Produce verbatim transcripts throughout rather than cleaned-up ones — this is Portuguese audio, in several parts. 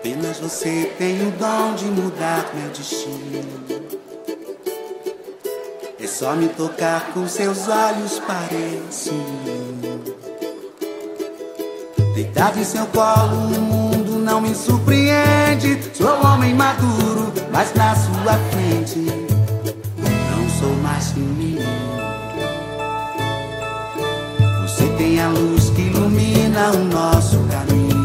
Apenas você tem o dom de mudar meu destino. É só me tocar com seus olhos, parece. Deitado em seu colo, o mundo não me surpreende. Sou homem maduro, mas na sua frente não sou mais que um menino. Você tem a luz que ilumina o nosso caminho.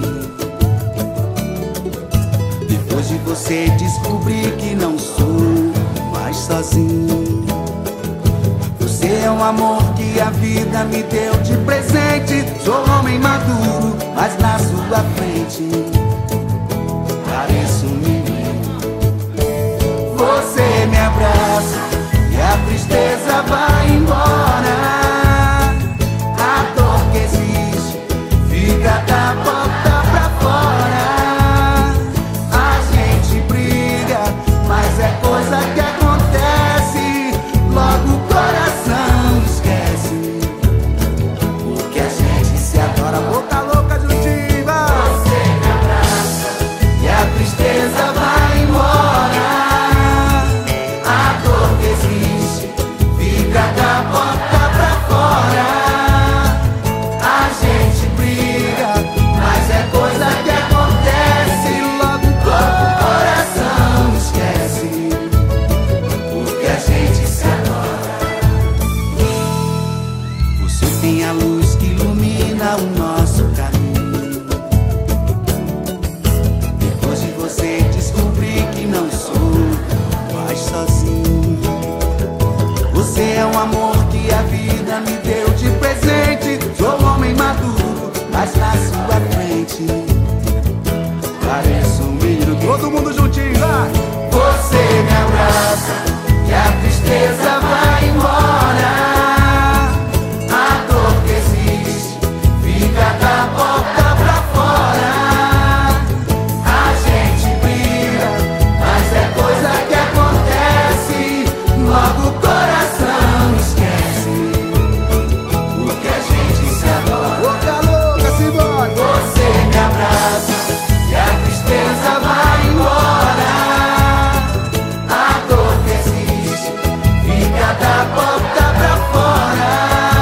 Depois de você descobrir que não sou mais sozinho. Você é um amor que a vida me deu de presente. Sou homem maduro, mas na sua frente pareço um menino. Você me abraça e a tristeza vai embora. A dor que existe fica da porta pra fora. A gente briga, mas é coisa que acontece. Logo o coração esquece, porque a gente se adora. Boca louca juntiva. Você me abraça e a tristeza vai embora. A dor que existe fica da porta pra fora. A gente briga, mas é coisa que acontece. Logo o coração esquece, porque a gente se adora. Você tem a luz que ilumina o nosso caminho. Depois de você descobrir que não sou mais sozinho. Você é um amor que a vida me deu de presente. Sou um homem maduro, mas na sua frente pareço um menino. Todo mundo juntinho, vai! Você me abraça e a tristeza vai embora. A dor que existe fica da porta pra fora. A gente briga, mas é coisa que acontece. Logo o coração esquece, porque a gente se adora. Boca louca, simbora! Você me abraça e a tristeza vai embora. A dor que existe fica da porta pra fora.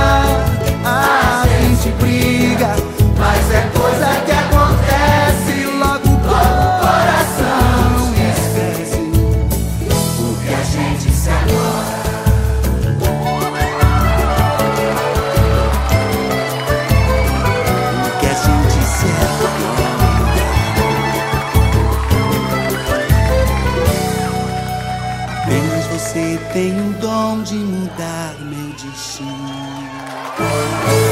A gente briga, mas é coisa que acontece. Logo o coração esquece, porque a gente se adora. Porque a gente se adora. Apenas você tem o dom de mudar meu destino.